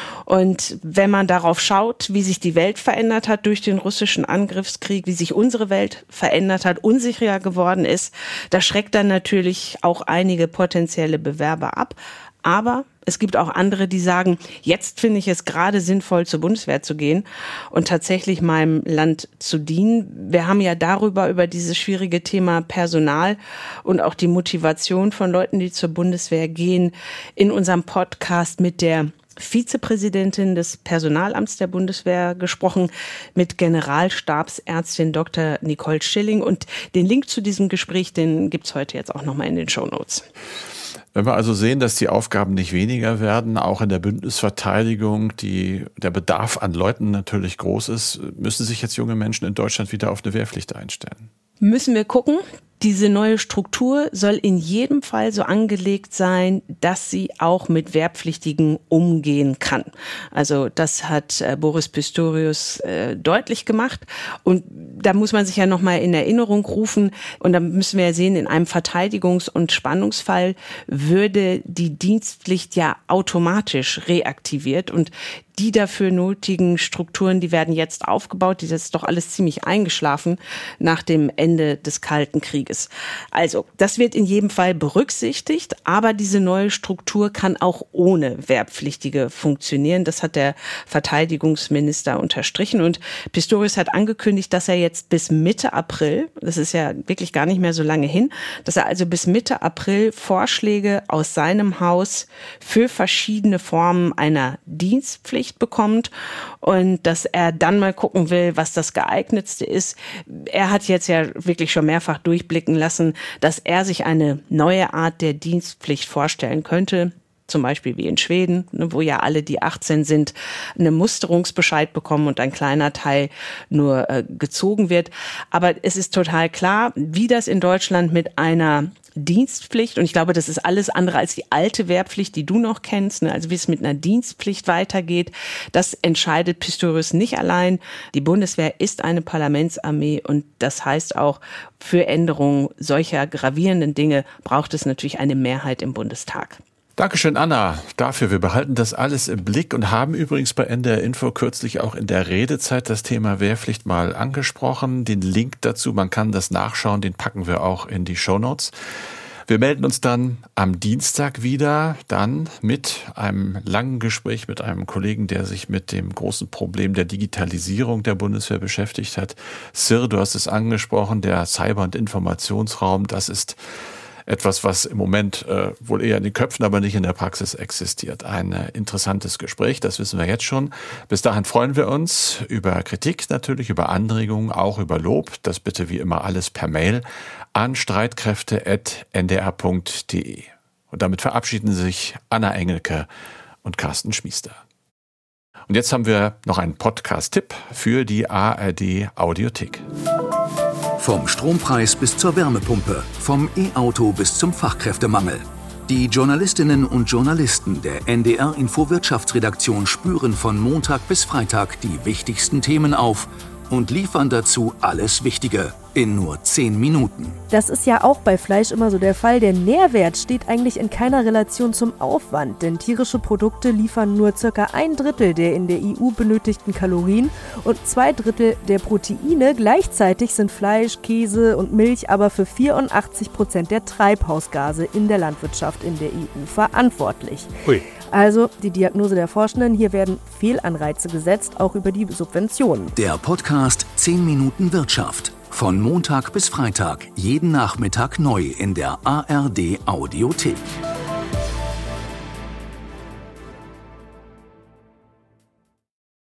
A: Und wenn man darauf schaut, wie sich die Welt verändert hat durch den russischen Angriffskrieg, wie sich unsere Welt verändert hat, unsicherer geworden ist, da schreckt dann natürlich auch einige potenzielle Bewerber ab. Aber es gibt auch andere, die sagen, jetzt finde ich es gerade sinnvoll, zur Bundeswehr zu gehen und tatsächlich meinem Land zu dienen. Wir haben ja über dieses schwierige Thema Personal und auch die Motivation von Leuten, die zur Bundeswehr gehen, in unserem Podcast mit der Vizepräsidentin des Personalamts der Bundeswehr gesprochen, mit Generalstabsärztin Dr. Nicole Schilling. Und den Link zu diesem Gespräch, den gibt's heute jetzt auch nochmal in den Shownotes.
B: Wenn wir also sehen, dass die Aufgaben nicht weniger werden, auch in der Bündnisverteidigung, der Bedarf an Leuten natürlich groß ist, müssen sich jetzt junge Menschen in Deutschland wieder auf eine Wehrpflicht einstellen?
A: Müssen wir gucken. Diese neue Struktur soll in jedem Fall so angelegt sein, dass sie auch mit Wehrpflichtigen umgehen kann. Also das hat Boris Pistorius deutlich gemacht. Und da muss man sich ja nochmal in Erinnerung rufen. Und da müssen wir ja sehen, in einem Verteidigungs- und Spannungsfall würde die Dienstpflicht ja automatisch reaktiviert. Und die dafür nötigen Strukturen, die werden jetzt aufgebaut. Das ist doch alles ziemlich eingeschlafen nach dem Ende des Kalten Krieges. Also, das wird in jedem Fall berücksichtigt, aber diese neue Struktur kann auch ohne Wehrpflichtige funktionieren. Das hat der Verteidigungsminister unterstrichen, und Pistorius hat angekündigt, dass er jetzt bis Mitte April, das ist ja wirklich gar nicht mehr so lange hin, dass er also bis Mitte April Vorschläge aus seinem Haus für verschiedene Formen einer Dienstpflicht bekommt und dass er dann mal gucken will, was das geeignetste ist. Er hat jetzt ja wirklich schon mehrfach durchblicken lassen, dass er sich eine neue Art der Dienstpflicht vorstellen könnte. Zum Beispiel wie in Schweden, wo ja alle, die 18 sind, einen Musterungsbescheid bekommen und ein kleiner Teil nur gezogen wird. Aber es ist total klar, wie das in Deutschland mit einer Dienstpflicht, und ich glaube, das ist alles andere als die alte Wehrpflicht, die du noch kennst, also wie es mit einer Dienstpflicht weitergeht, das entscheidet Pistorius nicht allein. Die Bundeswehr ist eine Parlamentsarmee, und das heißt auch, für Änderungen solcher gravierenden Dinge braucht es natürlich eine Mehrheit im Bundestag.
B: Dankeschön, Anna, dafür. Wir behalten das alles im Blick und haben übrigens bei NDR Info kürzlich auch in der Redezeit das Thema Wehrpflicht mal angesprochen. Den Link dazu, man kann das nachschauen, den packen wir auch in die Shownotes. Wir melden uns dann am Dienstag wieder, dann mit einem langen Gespräch mit einem Kollegen, der sich mit dem großen Problem der Digitalisierung der Bundeswehr beschäftigt hat. Sir, du hast es angesprochen, der Cyber- und Informationsraum, das ist etwas, was im Moment wohl eher in den Köpfen, aber nicht in der Praxis existiert. Ein interessantes Gespräch, das wissen wir jetzt schon. Bis dahin freuen wir uns über Kritik natürlich, über Anregungen, auch über Lob. Das bitte wie immer alles per Mail an streitkräfte@ndr.de. Und damit verabschieden sich Anna Engelke und Carsten Schmiester. Und jetzt haben wir noch einen Podcast-Tipp für die ARD Audiothek.
F: Vom Strompreis bis zur Wärmepumpe, vom E-Auto bis zum Fachkräftemangel. Die Journalistinnen und Journalisten der NDR Info Wirtschaftsredaktion spüren von Montag bis Freitag die wichtigsten Themen auf und liefern dazu alles Wichtige in nur 10 Minuten.
G: Das ist ja auch bei Fleisch immer so der Fall. Der Nährwert steht eigentlich in keiner Relation zum Aufwand, denn tierische Produkte liefern nur ca. 1/3 der in der EU benötigten Kalorien und 2/3 der Proteine. Gleichzeitig sind Fleisch, Käse und Milch aber für 84% der Treibhausgase in der Landwirtschaft in der EU verantwortlich.
H: Ui.
G: Also die Diagnose der Forschenden, hier werden Fehlanreize gesetzt, auch über die Subventionen.
F: Der Podcast 10 Minuten Wirtschaft. Von Montag bis Freitag, jeden Nachmittag neu in der ARD Audiothek.